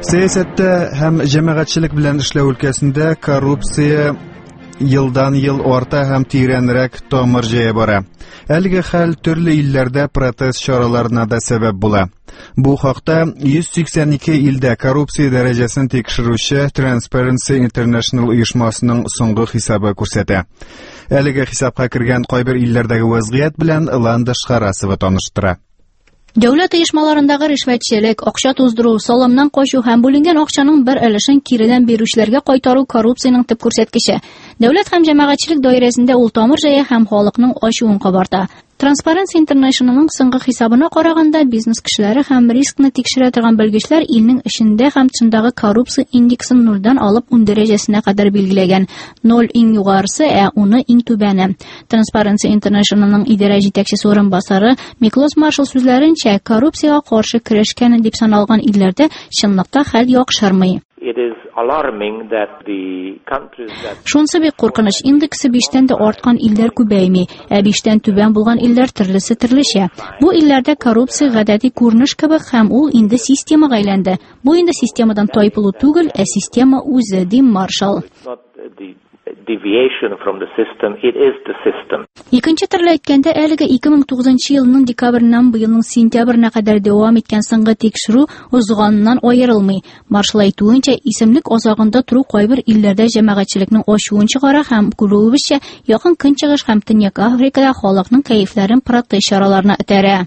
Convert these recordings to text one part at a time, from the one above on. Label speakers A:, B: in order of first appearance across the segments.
A: Siyasətdə həm cəmiyyətçilik bilan эшләү өлкәсендә korрупция yıldan-yıl orta həm tiyerənrək tomırcaya bora. Әлеге хәл төрле илләрдә протест чараларына да сәбәп була. Бу хакта 182 илдә коррупция дәрәҗәсен тикшерүче Transparency International оешмасының соңгы хисабы күрсәтә. Әлеге хисапка кергән кайбер илләрдәге вазгыять белән Ландыш Харасова таныштыра.
B: Дәүләт оешмаларындагы ришвәтчелек, акча туздыру, салымнан качу һәм бүленгән акчаның бер өлешен киредән бирүчеләргә кайтару коррупциянең төп күрсәткече. Дәүләт һәм җәмәгатьчелек даирәсендә ул тамыр җая һәм халыкның ачуын кабарта. Transparency Internationalның соңгы хисабына караганда, бизнес кешеләре һәм рискны тикшерә торган белгечләр илнең эчендә һәм тышындагы коррупция индексын 0-дан алып 10 дәрәҗәсенә кадәр билгеләгән. 0 иң югарысы, 10 иң түбәне. Transparency Internationalның идарә җитәкчесе орынбасары Миклос Маршал сүзләренчә, коррупциягә каршы көрәшкән дип саналган илләрдә чынлыкта хәл яхшырмый. Шунсы бик куркыныч, индексы 5-тән дә арткан илләр күбәйми, 5-тән түбән булган илләр төрлесе. Бу илләрдә коррупция гадәти күренеш кебек һәм ул инде системага әйләнде. Бу инде системадан тайпылу түгел, система үзе, ди Маршал. Икенче төрле әйткәндә, әлеге 2009 елның декабреннән быелның сентябренә кадәр дәвам иткән соңгы тикшерү узганнан аерылмый. Маршал әйтүенчә, исемлек азагында туру кайбер илләрдә җәмәгатьчелекнең ачуын чыгара һәм күрүебезчә, якын Көнчыгыш һәм Төньяк Африкада халыкның кәефләрен протест чараларына этәрә.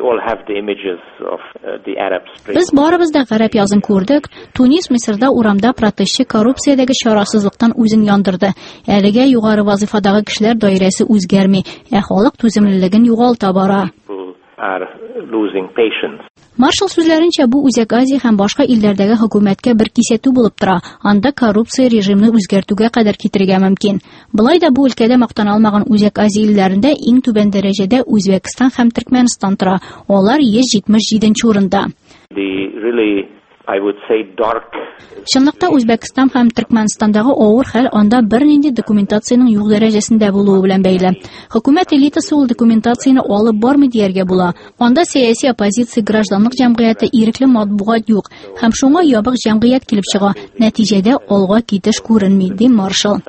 B: Без барыбыз да гарәп язын күрдек. Тунис, Мисырда урамда протестчы коррупциядәге чарасызлыктан үзен яндырды. Әлегә югары вазифадагы кешеләр даирәсе үзгәрми, халык түземлелеген югалта бара. Маршал сүзләренчә, бу Үзәк Азия һәм башка илләрдәге хөкүмәткә бер кисәтү булып тора. Анда коррупция режимны үзгәртүгә кадәр китерергә мөмкин. Булай да бу өлкәдә мактана алмаган Үзәк Азия илләрендә иң түбән дәрәҗәдә Үзбәкстан һәм Төркмәнстан тора. Алар 177 урында. Чынлыкта Үзбәкстан һәм Төркмәнстандагы авыр хәл анда бернинди документацияның юк дәрәҗәсендә булуы белән бәйле. Хөкүмәт элитасы ул документацияны алып бармый дияргә була. Анда сәяси оппозиция, гражданлык җәмгыяте, ирекле матбугат юк һәм шуңа ябык җәмгыять килеп чыга. Нәтиҗәдә алга китеш күренми, ди Маршал.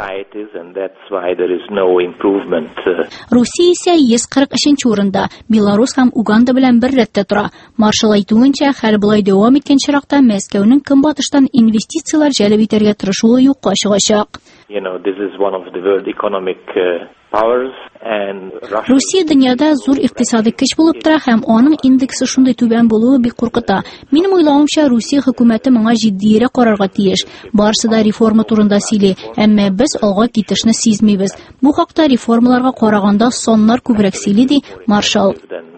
B: Русия исә 143 урында, Беларусь һәм Уганда белән бер рәттә тора. Маршал әйтүенчә, хәл булай дәвам иткән чиракта Мәскәүнең көнбатыштан инвестициялар җәлеп итәргә тырышуы юкка чыгачак. Русия дөньяда зур икътисади көч булып тора һәм аның индексы шундый түбән булуы бик куркыта. Минем уйлавымча, Русия хөкүмәте моңа җитдиерәк карарга тиеш. Барысы да реформа турында сөйли, әмма без алга китешне сизмибез. Бу хакта реформаларга караганда соннар күбрәк сөйли, ди Маршал.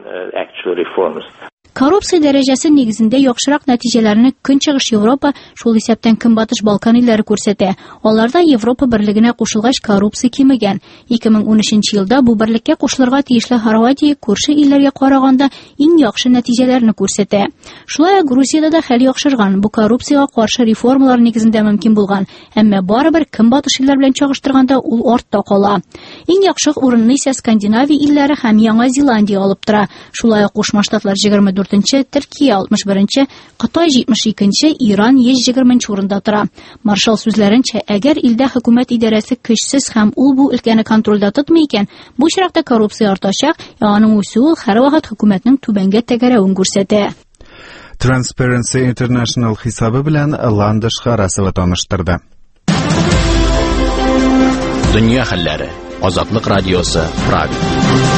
B: Коррупция дәрәҗәсе нигезендә яхшырак нәтиҗәләрне Көнчыгыш Европа, шул исәптән Көнбатыш Балкан илләре күрсәтә. Аларда Европа берлегенә кушылгач коррупция кимегән. 2013 елда бу берлеккә кушылырга тиешле Хорватия күрше илләргә караганда иң яхшы нәтиҗәләрне күрсәтә. Шулай ук Грузиядә да хәл яхшырган. Бу коррупциягә каршы реформалар нигезендә мөмкин булган. Әмма барыбер Көнбатыш илләр белән чагыштырганда ул артта кала. Иң яхшы урынны исә Скандинавия илләре һәм Яңа Зеландия алып тора. Шулай ук Кушма Штатлар 24-нче, Төркия 61-нче, Кытай 72-нче, Иран 120-нче урында тора. Маршал сүзләренчә, әгәр илдә хөкүмәт идарәсе көчсез һәм ул бу өлкәне контрольдә тотмый икән, бу чиракта коррупция артачак, аның үсүе һәрвакыт хөкүмәтнең түбәнгә тәгәрәвен күрсәтә.
A: Transparency International хисабы белән Ландыш Харасова таныштырды.
C: Дөнья хәлләре. Азатлык радиосы, Правда.